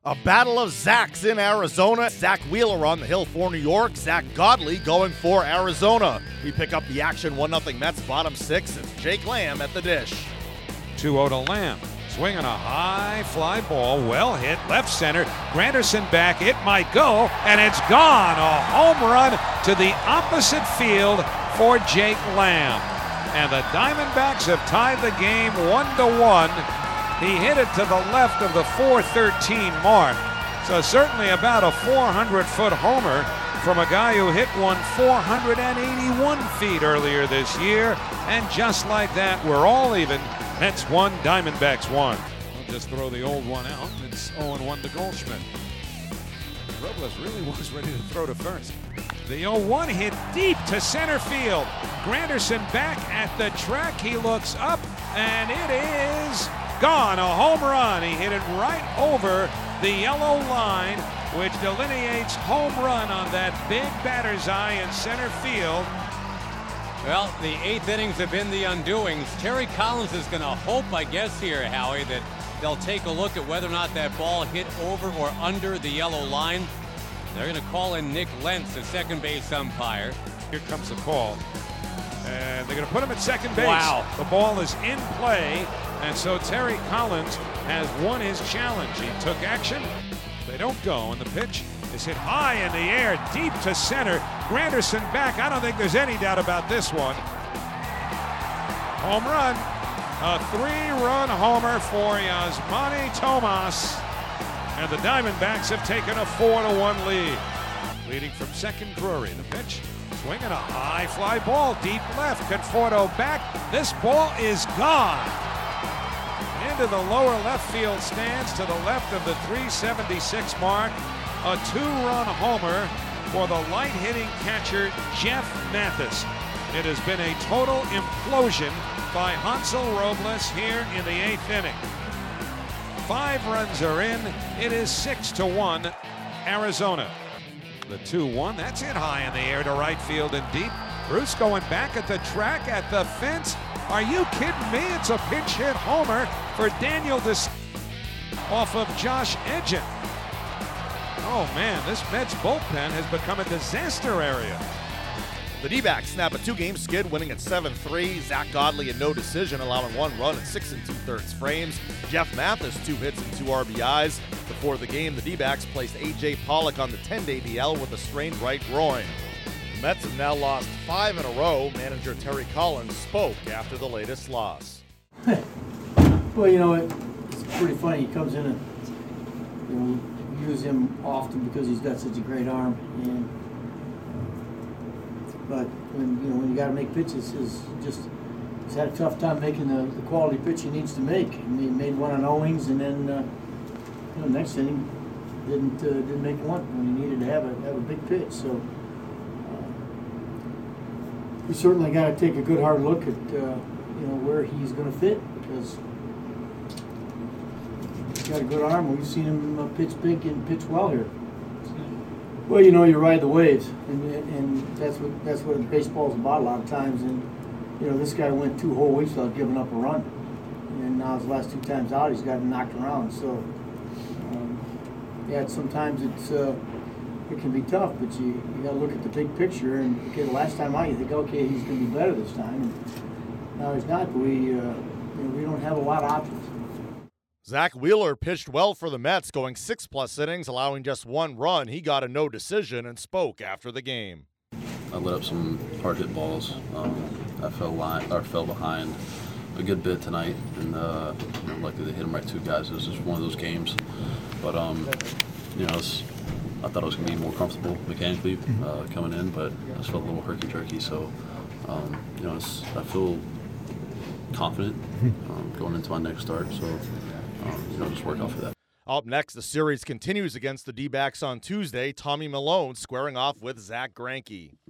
A battle of Zacks in Arizona. Zach Wheeler on the hill for New York. Zach Godley going for Arizona. We pick up the action 1-0 Mets bottom six. It's Jake Lamb at the dish. 2-0 to Lamb. Swinging a high fly ball, well hit, left center. Granderson back, it might go, and it's gone. A home run to the opposite field for Jake Lamb. And the Diamondbacks have tied the game 1-1. He hit it to the left of the 413 mark. So certainly about a 400-foot homer from a guy who hit one 481 feet earlier this year. And just like that, we're all even. Mets 1, Diamondbacks 1. I'll just throw the old one out. It's 0-1 to Goldschmidt. Robles really was ready to throw to first. The 0-1 hit deep to center field. Granderson back at the track. He looks up, and it is gone. A home run. He hit it right over the yellow line, which delineates home run on that big batter's eye in center field. Well, the eighth innings have been the undoings. Terry Collins is going to hope, I guess here, Howie, that they'll take a look at whether or not that ball hit over or under the yellow line. They're going to call in Nick Lentz, the second base umpire. Here comes the call. And they're going to put him at second base. Wow. The ball is in play, and so Terry Collins has won his challenge. He took action. They don't go, and the pitch is hit high in the air, deep to center. Granderson back. I don't think there's any doubt about this one. Home run. A 3-run homer for Yasmani Tomas. And the Diamondbacks have taken a 4-1 lead. Leading from second, Drury. The pitch. Swinging a high fly ball, deep left. Conforto back. This ball is gone. Into the lower left field stands to the left of the 376 mark. A 2-run homer for the light-hitting catcher, Jeff Mathis. It has been a total implosion by Hansel Robles here in the eighth inning. 5 runs are in. It is 6-1 Arizona. The 2-1, that's hit high in the air to right field and deep. Bruce going back at the track, at the fence. Are you kidding me? It's a pinch hit homer for Daniel off of Josh Edgin. Oh man, this Mets bullpen has become a disaster area. The D-backs snap a 2-game skid, winning at 7-3. Zach Godley a no decision, allowing 1 run in 6 2/3 frames. Jeff Mathis 2 hits and 2 RBIs. Before the game, the D-backs placed A.J. Pollock on the 10-day DL with a strained right groin. The Mets have now lost 5 in a row. Manager Terry Collins spoke after the latest loss. Well, you know, it's pretty funny. He comes in and we use him often because he's got such a great arm. But when you got to make pitches, he's had a tough time making the quality pitch he needs to make. And he made one on Owings, and then next inning didn't make one when he needed to have a big pitch. So we certainly got to take a good hard look at where he's going to fit, because he's got a good arm. We've seen him pitch big and pitch well here. Well, you ride the waves, and that's what baseball's about a lot of times. And this guy went 2 whole weeks without giving up a run, and now his last 2 times out, he's gotten knocked around. So, sometimes it can be tough, but you got to look at the big picture. And okay, the last time out, you think, okay, he's going to be better this time. And now he's not. But we don't have a lot of options. Zach Wheeler pitched well for the Mets, going 6+ innings, allowing just 1 run. He got a no decision and spoke after the game. I lit up some hard hit balls. I fell behind a good bit tonight, and luckily they hit them right 2 guys. It was just one of those games, but I thought I was going to be more comfortable mechanically coming in, but I just felt a little herky-jerky. So I feel confident going into my next start. So. Just work out for that. Up next, the series continues against the D-backs on Tuesday. Tommy Malone squaring off with Zach Greinke.